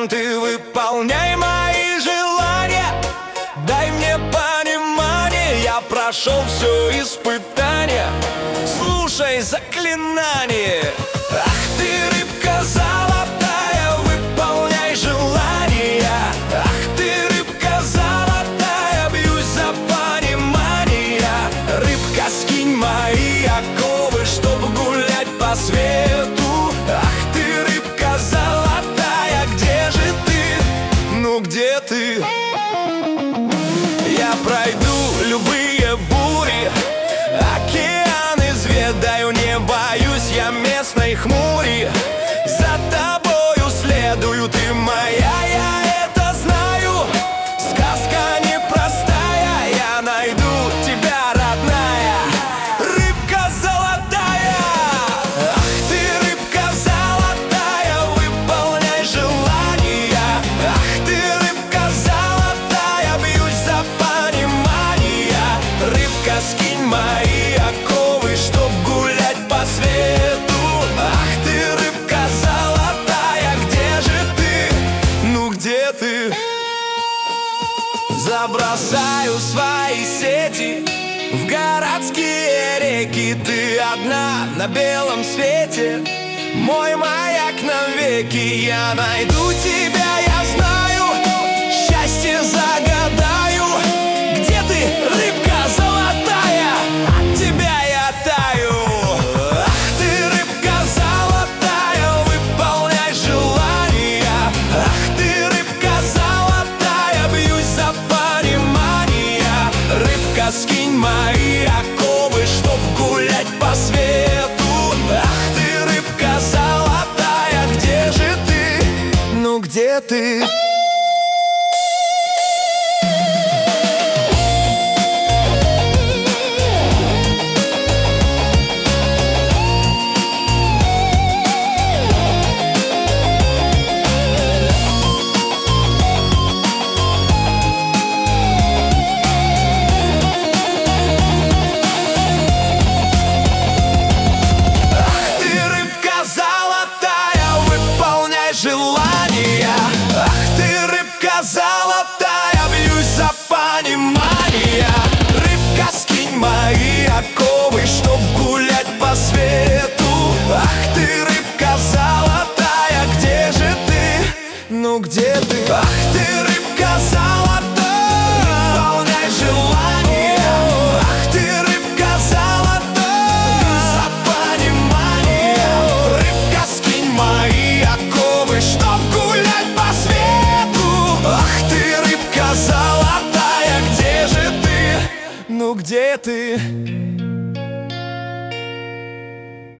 варианты, выполняй мои желания. Дай мне понимание, я прошел все испытания. Слушай заклинание. Ах ты, рыбка золотая, выполняй желания. Ах ты, рыбка золотая, бьюсь за понимание. Рыбка, скинь мои оковы, чтоб гулять по свету. Ах ты, рыбка золотая, где же ты? Ну где ты? Я пройду любые бури, океан изведаю, не боюсь я местной хмури. За тобою следую, ты моя, я это знаю. Сказка непростая, я найду тебя, родная. Рыбка золотая. Ах ты, рыбка золотая, выполняй желания. Ах ты, рыбка золотая, бьюсь за понимание. Рыбка, скинь мои оковы, чтоб гулять по свету. Ах ты, рыбка золотая, где же ты? Ну где ты? Забросаю свои сети в городские реки. Ты одна на белом свете, мой маяк навеки. Я найду тебя, я знаю, счастье загадаю. Где ты, рыбка золотая? От тебя я таю. Ах ты, рыбка золотая, выполняй желания. Ах ты, рыбка золотая, бьюсь за понимание. Рыбка, скинь мои оковы, чтоб гулять по свету. Ах ты, рыбка золотая, где же ты? Ну где ты? Желания. Ах ты, рыбка золотая, бьюсь за понимание. Рыбка, скинь мои оковы, чтоб гулять по свету. Ах ты, рыбка золотая, где же ты? Ну где ты? Ах ты, рыбка золотая, выполняй желания. Ах ты, рыбка золотая, за понимание. Рыбка, скинь мои оковы, чтоб гулять по свету. Ах ты, рыбка золотая, где же ты? Ну где ты?